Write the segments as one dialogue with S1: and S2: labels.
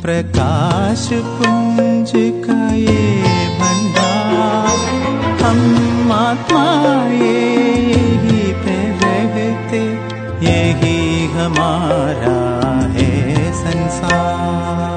S1: प्रकाश पुंज का ये भंडार, हम आत्माएं यही पे रहते, यही हमारा है संसार।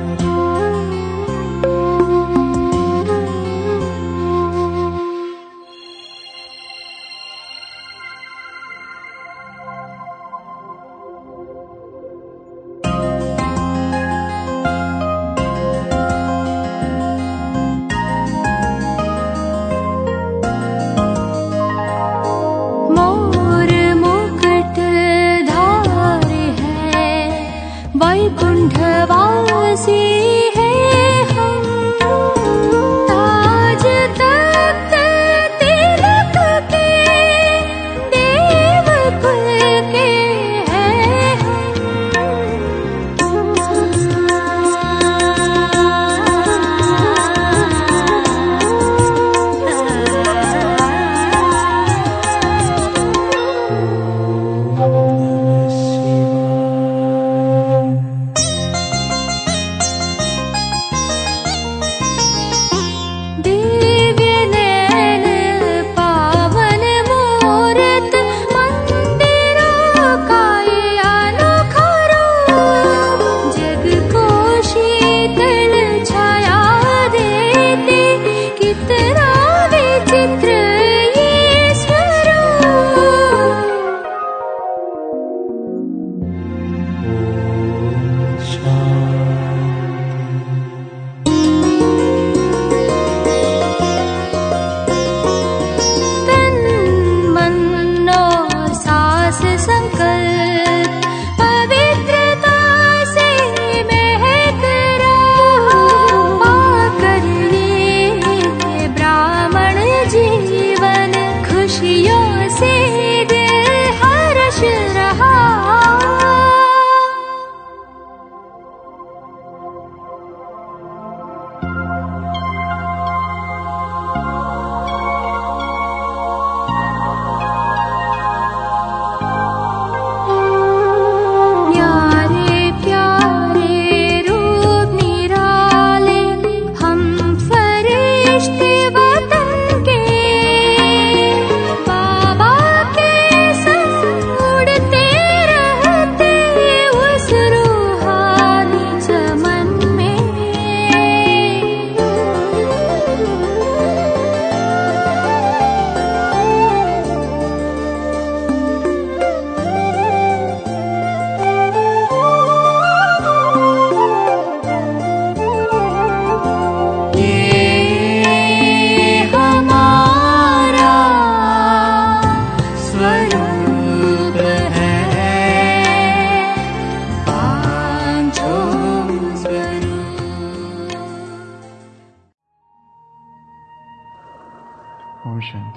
S2: ओम शांति।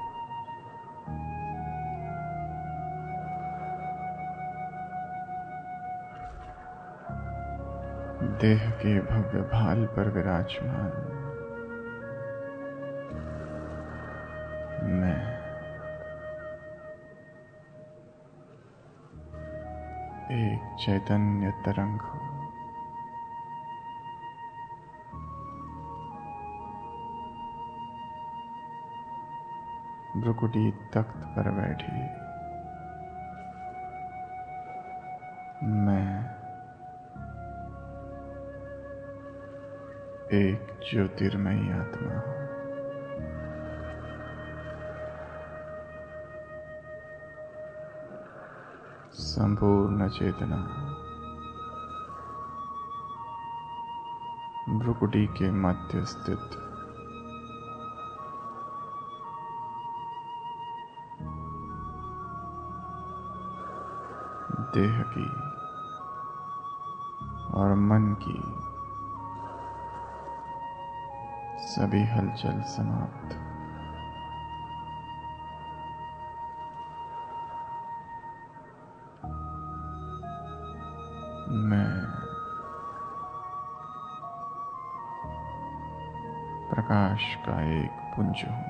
S2: देह के भव्य भाल पर विराजमान मैं एक चैतन्य तरंग हूँ। भ्रुकुटी तख्त पर बैठी मैं एक ज्योतिर्मयी आत्मा हूँ। संपूर्ण चेतना भ्रुकुटी के मध्य स्थित देह की और मन की सभी हलचल समाप्त। मैं प्रकाश का एक पुंज हूँ।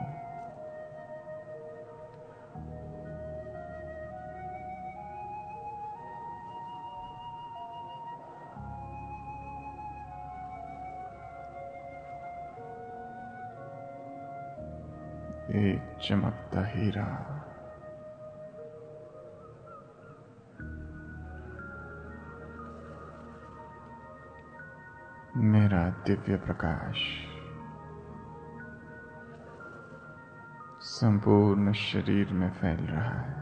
S2: एक चमकता हीरा, मेरा दिव्य प्रकाश संपूर्ण शरीर में फैल रहा है।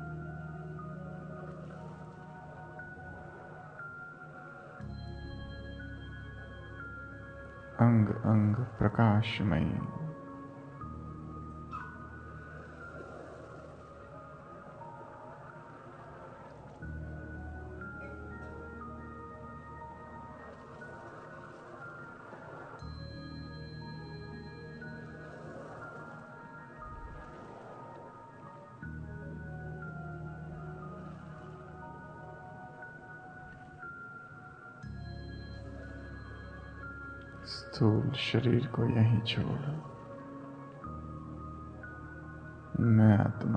S2: अंग अंग प्रकाशमयी, स्थूल शरीर को यहीं छोड़ मैं आत्मा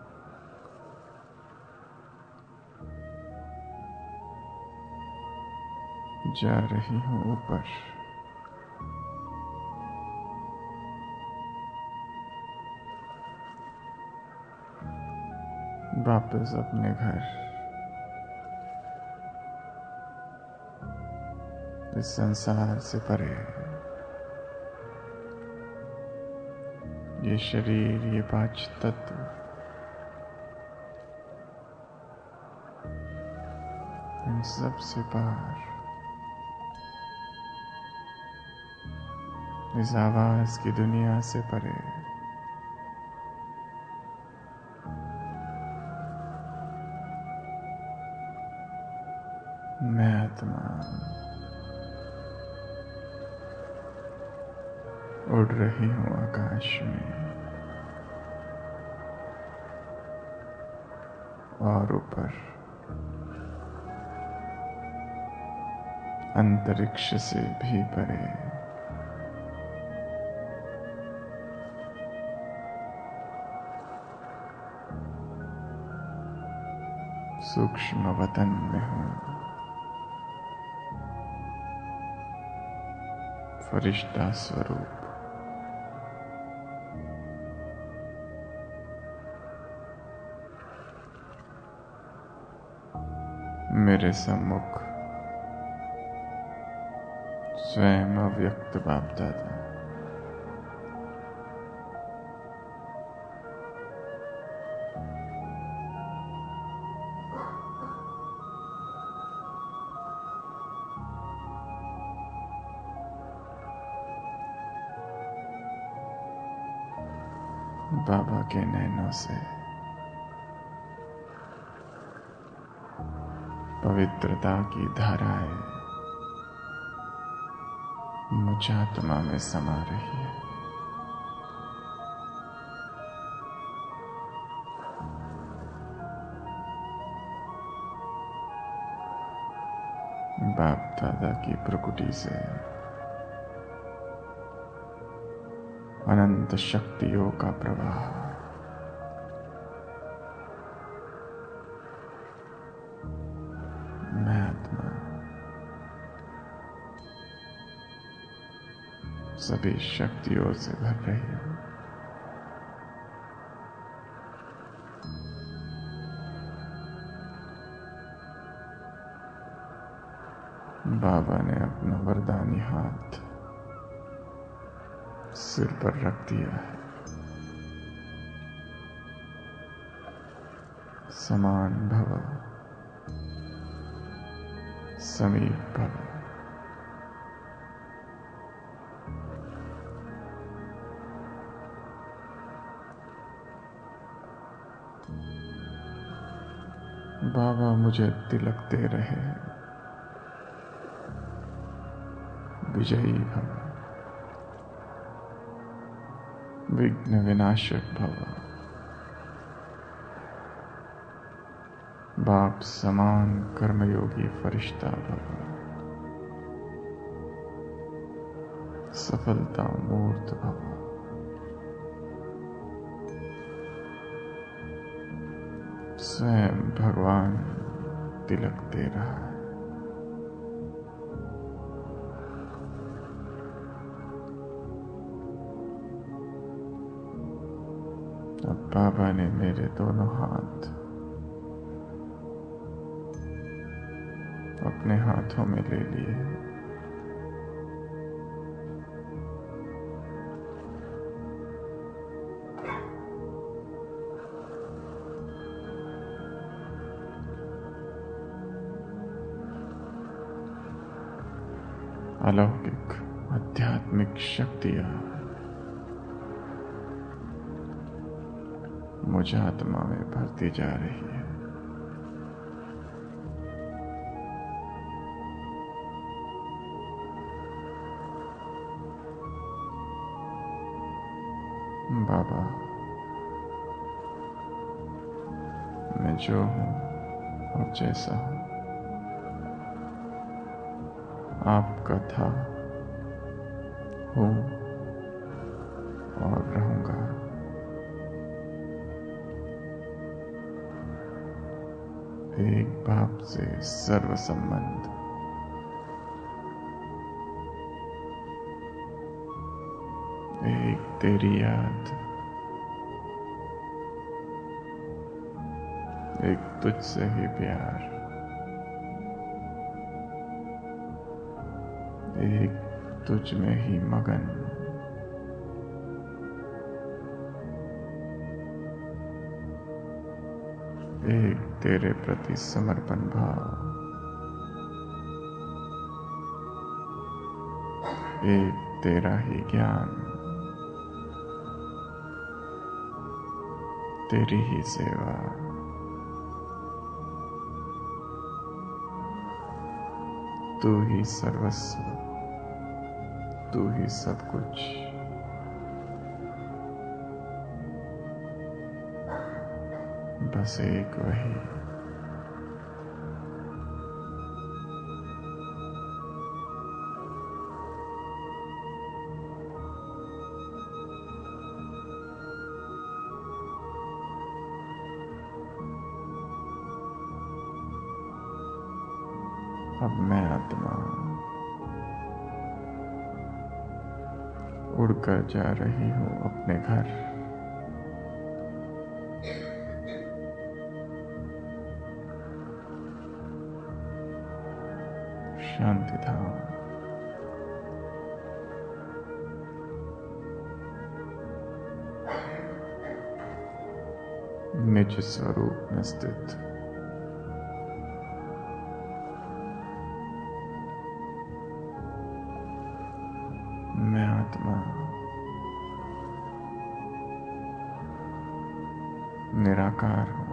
S2: जा रही हूं ऊपर। वापस अपने घर, इस संसार से परे। ये शरीर, ये पांच तत्व इन सब से पार, इस आवाज की दुनिया से परे। मैं आत्मा उड़ रही हूं आकाश में और ऊपर अंतरिक्ष से भी परे। सूक्ष्म वतन में हूं, फरिश्ता स्वरूप। मेरे सम्मुख स्वयं अव्यक्त बाप दादा, बाबा के नैनों से पवित्रता की धाराएं मुझ आत्मा में समा रही है। बाप दादा की प्रकृति से अनंत शक्तियों का प्रवाह मैं आत्मा सभी शक्तियों से भर रही हूं। बाबा ने अपना वरदानी हाथ सिर पर रख दिया है। समान भव, समीप भव। बाबा मुझे तिलक दे रहे हैं। विजयी भव, विघ्न विनाशक भव। बाप समान कर्मयोगी फरिश्ता भव। सफलता मूर्त भव। स्वयं भगवान तिलक दे रहा है। अब बाबा ने मेरे दोनों हाथ अपने हाथों में ले लिए। अलौकिक आध्यात्मिक शक्तियां मुझ आत्मा में भरती जा रही है। बाबा, मैं जो हूं और जैसा हूं आपका था, हूं और रहूंगा। एक बाप से सर्व संबंध, एक तेरी याद, एक तुझसे ही प्यार, एक तुझ में ही मगन। एक तेरे प्रति समर्पण भाव, एक तेरा ही ज्ञान, तेरी ही सेवा। तू ही सर्वस्व, तू ही सब कुछ। बस एक वही। अब मैं आत्मा उड़कर जा रही हूं अपने घर। शांति धाम, निज स्वरूप में स्थित मैं आत्मा निराकार हूं।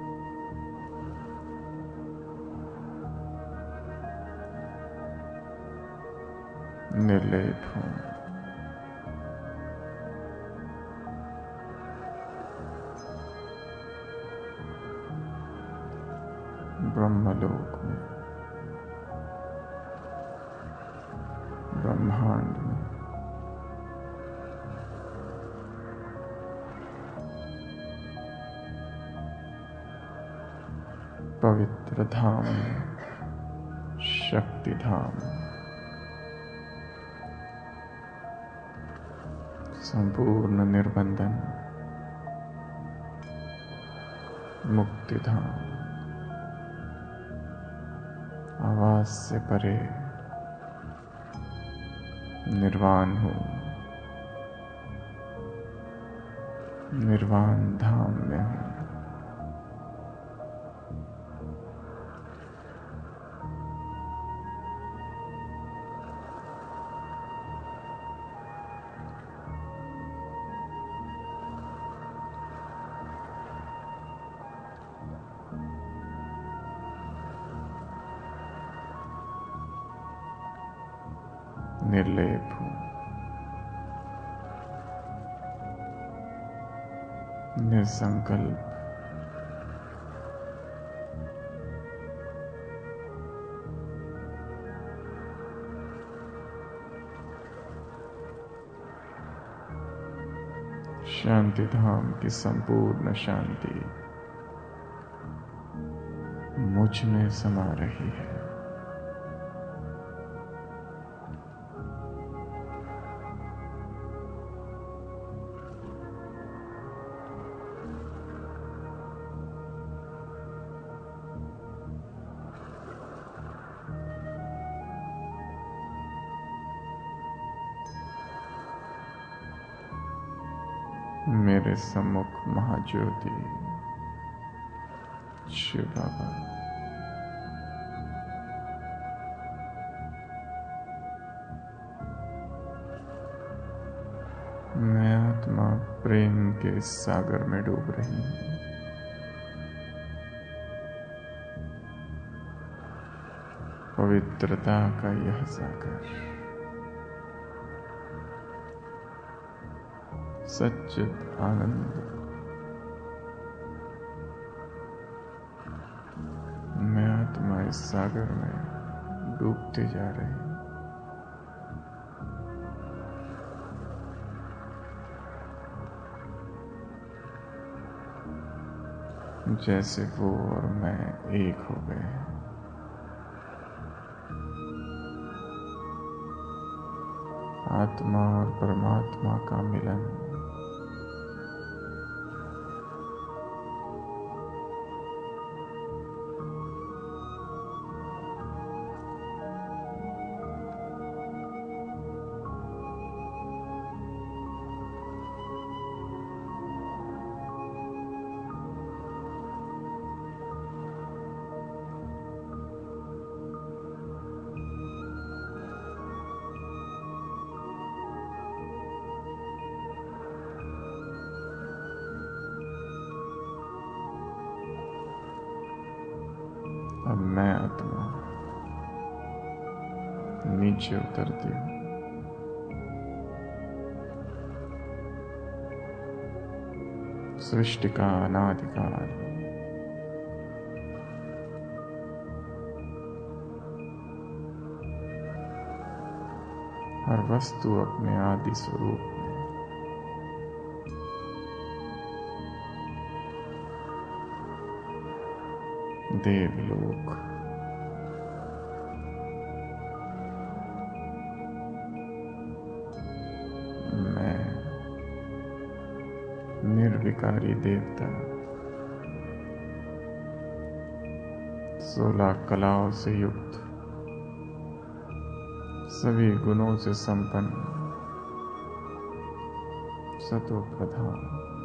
S2: निर्लेप हूं। ब्रह्मलोक में, ब्रह्मांड में, पवित्र धाम में, शक्ति धाम, संपूर्ण निर्बंधन, मुक्ति धाम, आवाज से परे निर्वाण हूं। निर्वाण धाम में हूं। निर्लेप हूं। निसंकल्प, शांति धाम की संपूर्ण शांति मुझ में समा रही है। मेरे सम्मुख महाज्योति शिव बाबा। मैं आत्मा प्रेम के इस सागर में डूब रही हूँ। पवित्रता का यह सागर, सच्चिद आनंद। मैं आत्मा इस सागर में डूबते जा रही हूँ। जैसे वो और मैं एक हो गए हैं। आत्मा और परमात्मा का मिलन। अब मैं आत्मा नीचे उतरती हूँ। सृष्टि का अनादिकाल, हर वस्तु अपने आदि स्वरूप में देवलोक, मैं निर्विकारी देवता, 16 कलाओं से युक्त, सभी गुणों से संपन्न, सतो प्रधान,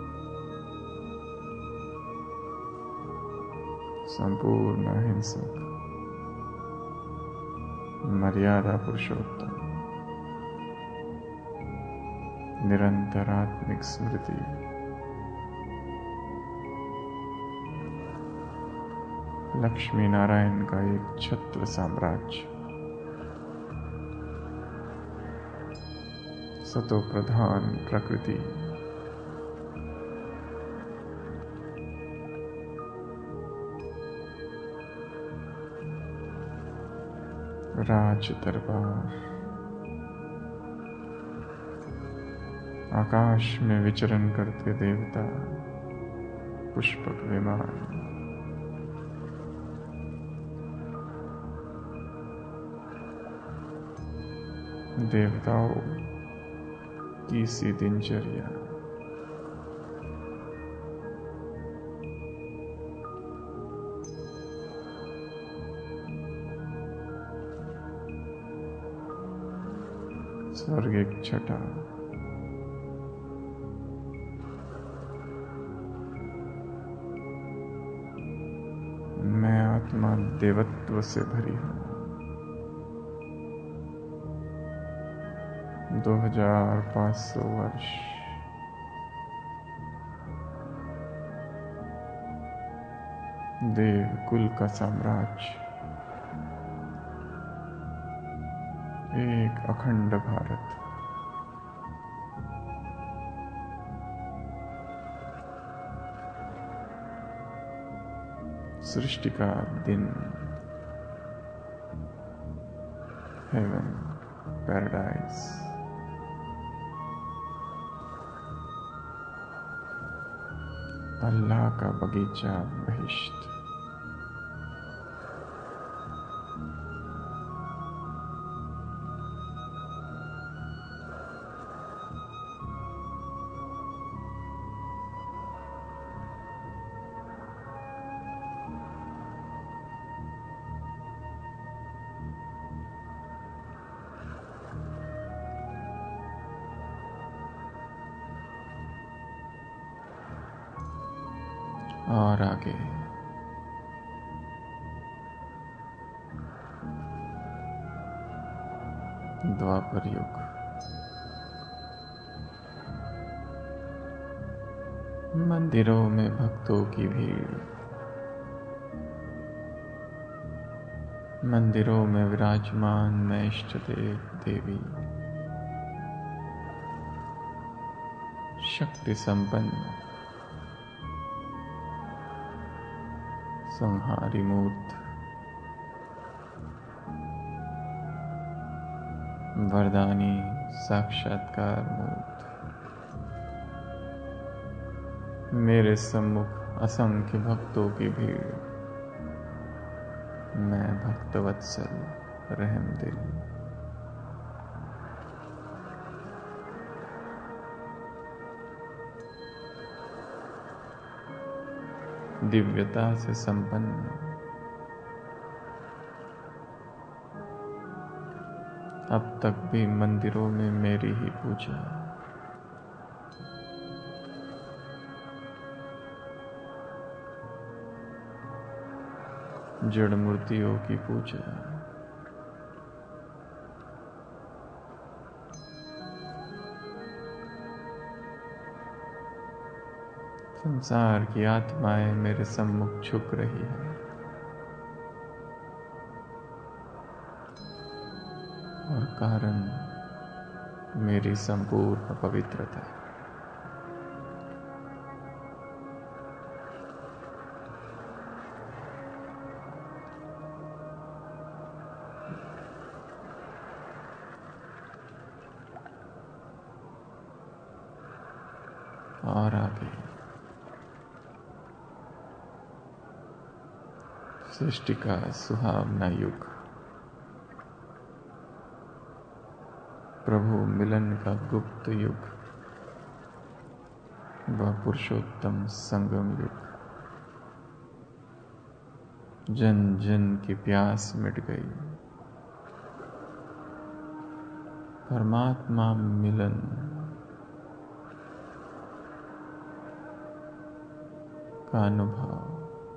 S2: संपूर्ण अहिंसक, मर्यादा पुरुषोत्तम, निरंतर आत्मिक स्मृति, लक्ष्मी नारायण का एक छत्र साम्राज्य, सतो प्रधान प्रकृति, राज दरबार, आकाश में विचरण करते देवता, पुष्पक विमान, देवताओं की सी दिनचर्या, स्वर्ग एक छटा, मैं आत्मा देवत्व से भरी हूँ। 2500 वर्ष देव कुल का साम्राज्य, एक अखंड भारत, सृष्टि का दिन, हेवन, पैराडाइज, अल्लाह का बगीचा, बहिश्त, और आगे द्वापर युग। मंदिरों में भक्तों की भीड़, मंदिरों में विराजमान मैं इष्ट देव देवी, शक्ति संपन्न संहारी मूर्त, वरदानी साक्षात्कार मूर्त। मेरे सम्मुख असंख्य भक्तों की भीड़, मैं भक्तवत्सल रहम दिल। दिव्यता से संपन्न अब तक भी मंदिरों में मेरी ही पूजा, जड़ मूर्तियों की पूजा। संसार की आत्माएं मेरे सम्मुख झुक रही है और कारण मेरी संपूर्ण पवित्रता। और आगे सृष्टि का सुहावना युग, प्रभु मिलन का गुप्त युग, वह पुरुषोत्तम संगम युग। जन जन की प्यास मिट गई, परमात्मा मिलन का अनुभव।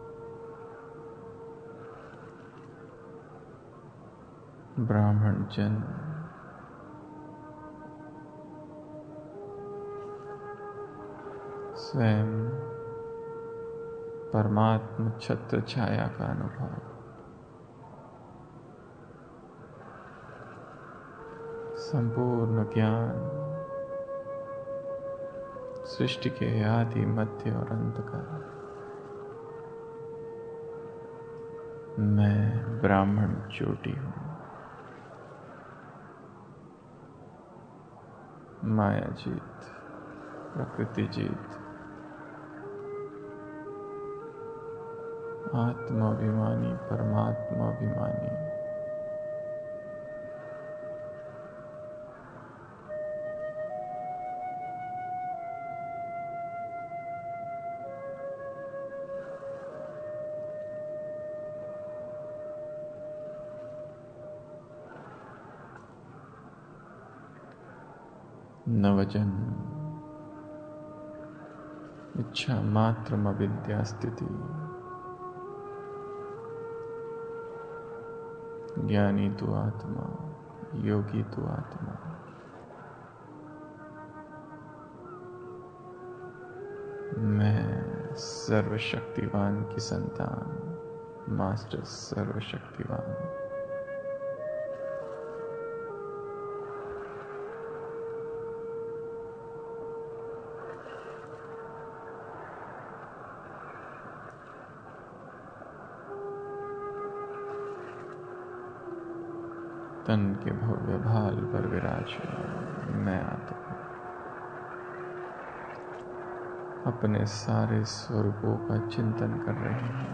S2: ब्राह्मण जन स्वयं परमात्म छत्र छाया का अनुभव। संपूर्ण ज्ञान सृष्टि के आदि मध्य और अंत का। मैं ब्राह्मण चोटी हूँ, माया जीत, प्रकृति जीत, आत्माभिमानी परमात्माभिमानी। नवजन्म, इच्छा मात्र अविद्या स्थिति, ज्ञानी तू आत्मा, योगी तू आत्मा। मैं सर्वशक्तिवान की संतान, मास्टर सर्वशक्तिवान। तन के भव्य भाल पर विराजमान मैं आत्मा, अपने सारे स्वरूपों का चिंतन कर रहे हैं।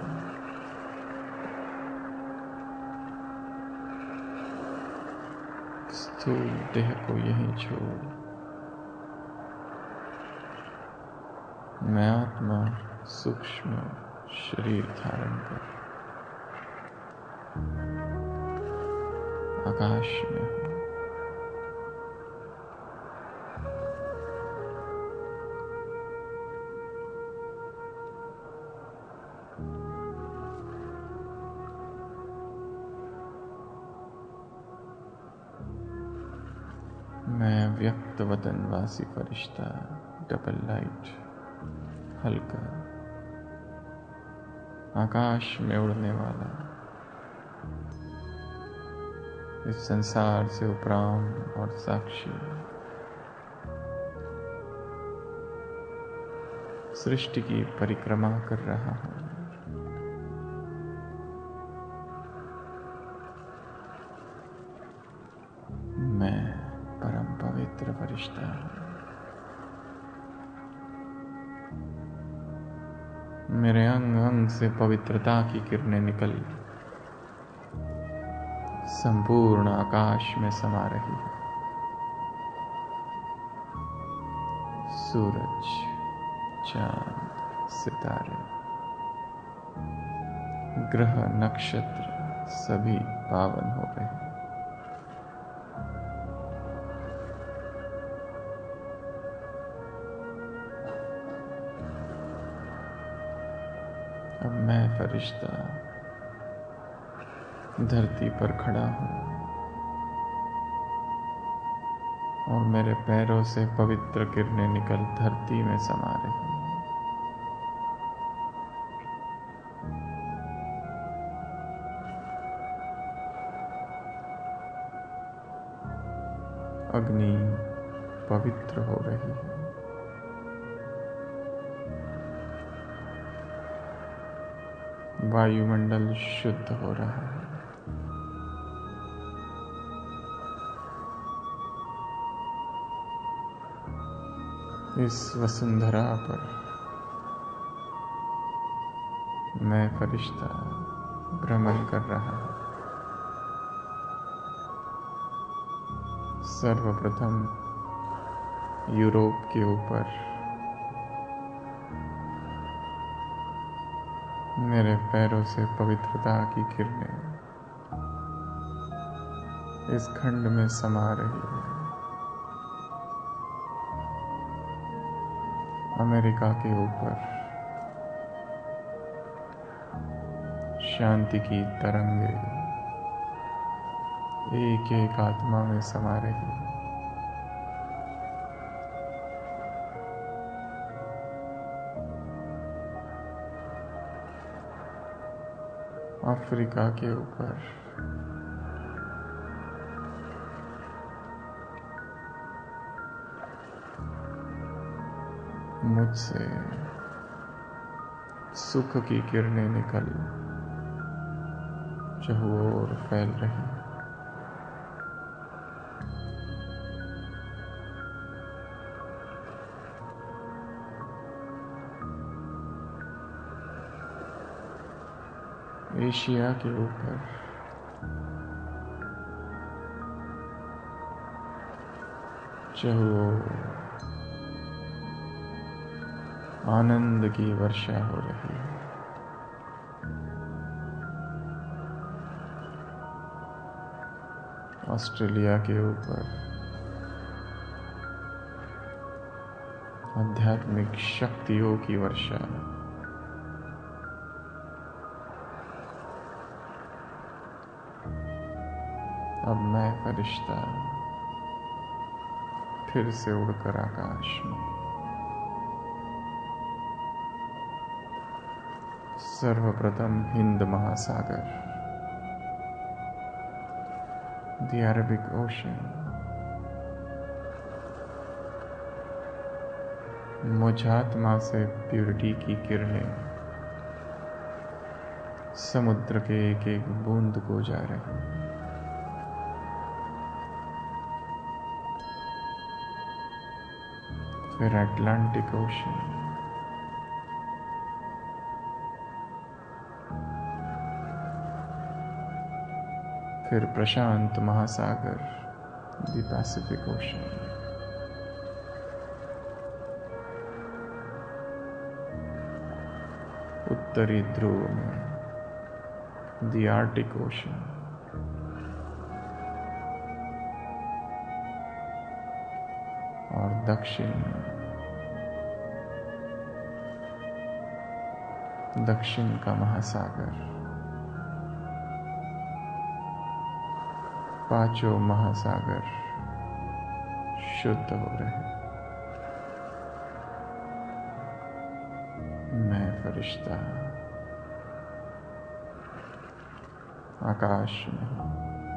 S2: स्थूल देह को यहीं छोड़ मैं आत्मा सूक्ष्म शरीर धारण कर आकाश में हूँ। मैं व्यक्त वतनवासी फरिश्ता, डबल लाइट, हल्का, आकाश में उड़ने वाला, इस संसार से उपराम और साक्षी, सृष्टि की परिक्रमा कर रहा हूं। मैं परम पवित्र फरिश्ता हूं। मेरे अंग अंग से पवित्रता की किरणें निकल संपूर्ण आकाश में समा रही है। सूरज, चांद, सितारे, ग्रह, नक्षत्र सभी पावन हो गए। अब मैं फरिश्ता धरती पर खड़ा हूं और मेरे पैरों से पवित्र किरणें निकल धरती में समा रही हैं। अग्नि पवित्र हो रही है, वायुमंडल शुद्ध हो रहा है, इस वसुंधरा पर मैं फरिश्ता भ्रमण कर रहा हूं। सर्वप्रथम यूरोप के ऊपर मेरे पैरों से पवित्रता की किरणें इस खंड में समा रही है। अमेरिका के ऊपर शांति की तरंगे एक एक आत्मा में समा रही है। अफ्रीका के ऊपर मुझसे सुख की किरणें निकल चहुओर फैल रही हैं। एशिया के ऊपर चहुओर आनंद की वर्षा हो रही है। ऑस्ट्रेलिया के ऊपर आध्यात्मिक शक्तियों की वर्षा। अब मैं फरिश्ता फिर से उड़कर आकाश में सर्वप्रथम हिंद महासागर, द अरबिक ओशन, मुझात्मा से प्यूरिटी की किरणें समुद्र के एक एक बूंद को जा रही हैं। फिर अटलांटिक ओशन, फिर प्रशांत महासागर, द पैसिफिक ओशन, उत्तरी ध्रुव में द आर्टिक ओशन, और दक्षिण का महासागर, पांचों महासागर शुद्ध हो रहे। मैं फरिश्ता आकाश में हूँ।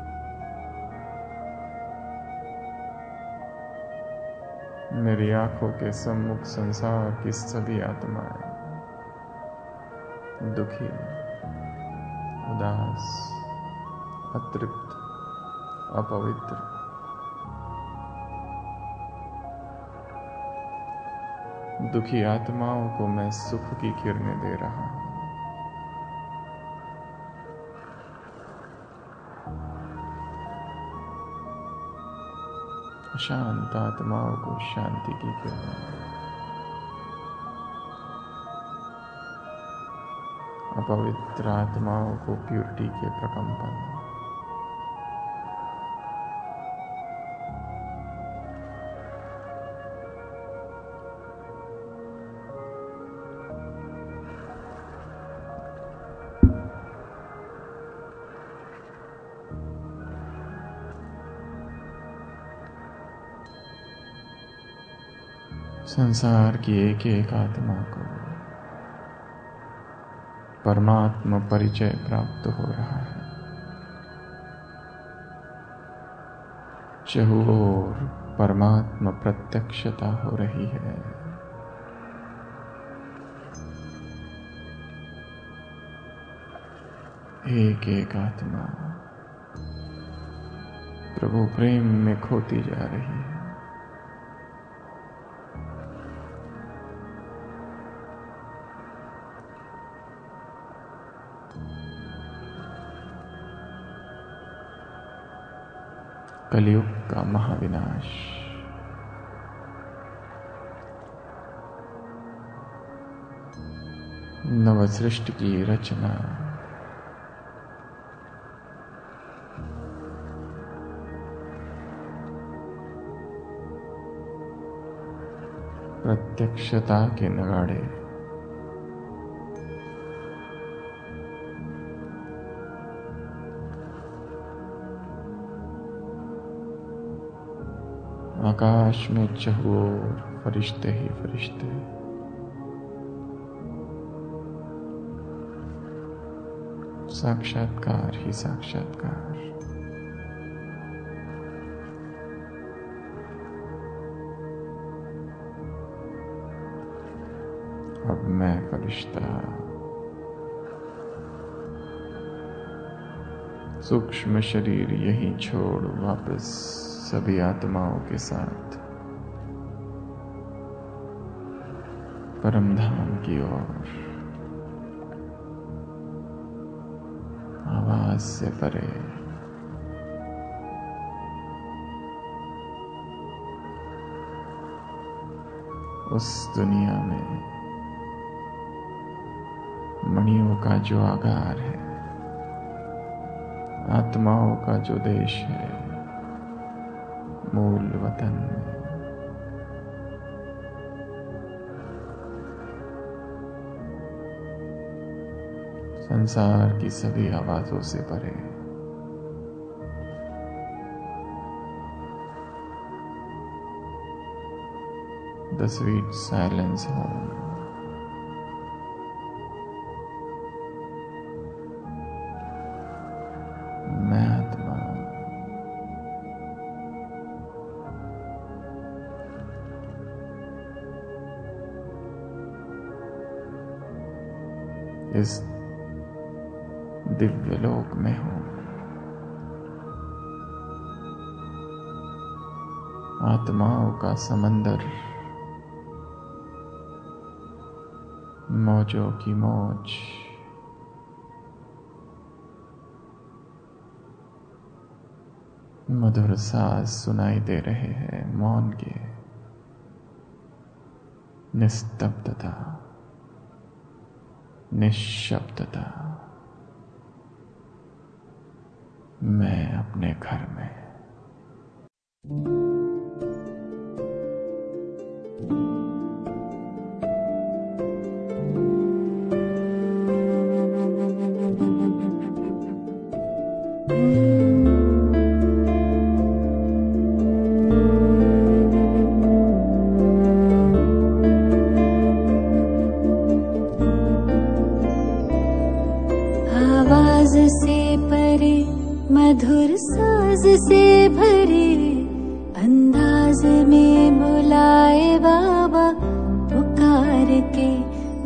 S2: मेरी आंखों के सम्मुख संसार की सभी आत्माएं दुखी, उदास, अतृप्त, अपवित्र, दुखी आत्माओं को मैं सुख की किरणें दे रहा हूं। अशांत आत्माओं को शांति की किरणें, अपवित्र आत्माओं को प्यूरिटी के प्रकंपन, संसार की एक एक आत्मा को परमात्मा परिचय प्राप्त हो रहा है। चहुओर परमात्मा प्रत्यक्षता हो रही है। एक एक आत्मा प्रभु प्रेम में खोती जा रही है। कलयुग का महाविनाश नवसृष्टि की रचना प्रत्यक्षता के नगाड़े आकाश में चहुओर फरिश्ते ही फरिश्ते, साक्षात्कार ही साक्षात्कार। अब मैं फरिश्ता सूक्ष्म शरीर यहीं छोड़ वापस सभी आत्माओं के साथ परमधाम की ओर आवाज से परे उस दुनिया में मणियों का जो आगार है, आत्माओं का जो देश है, मूल वतन में संसार की सभी आवाजों से परे द स्वीट साइलेंस होम। मैं आत्मा इस दिव्य लोक में हूं। आत्माओं का समंदर मौजों की मौज, मधुर साज सुनाई दे रहे हैं। मौन के, निस्तब्धता, निश्शब्दता। मैं अपने घर में।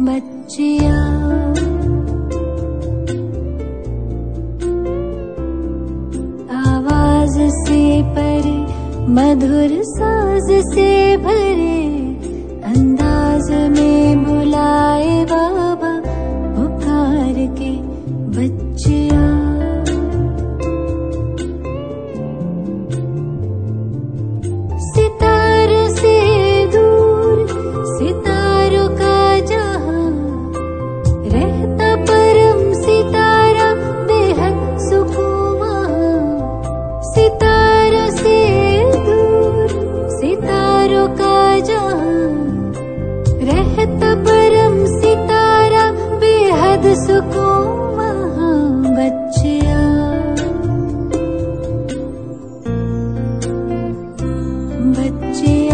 S3: बच्चिया आवाज से परे मधुर साज से भरे अंदाज में बुलाए बाबा पुकार के बच्चिया सितारों से दूर सितारों का जहां रहता परम सितारा बेहद सुकून वहां सितारों से दूर सितारों का जहां रहता परम सितारा बेहद सुकून वहां बच्चिया बच्चिया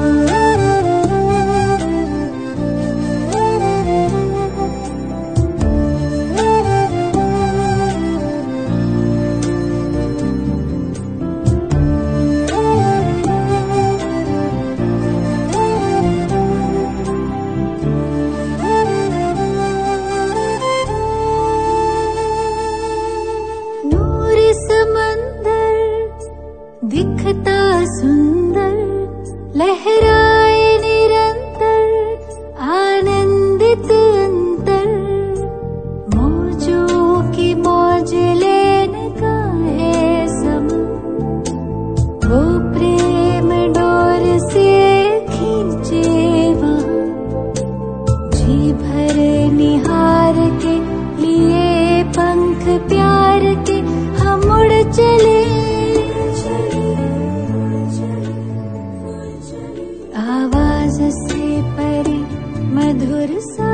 S3: समंदर दिखता सुंदर लहराए निरंतर आनंदित अंतर मौजों की मौज लेने का है समय वो प्रेम डोर से खींचे वहाँ जी भर निहार के लिए पंख प्यार के हम उड़ चले आवाज से परे मधुर सा